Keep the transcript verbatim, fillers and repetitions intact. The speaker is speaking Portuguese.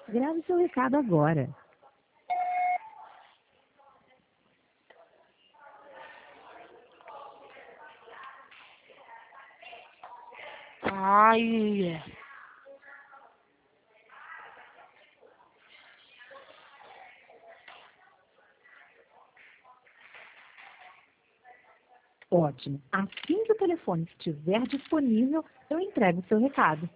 Grave seu recado agora. Ai. Ótimo. Assim que o telefone estiver disponível, eu entrego o seu recado.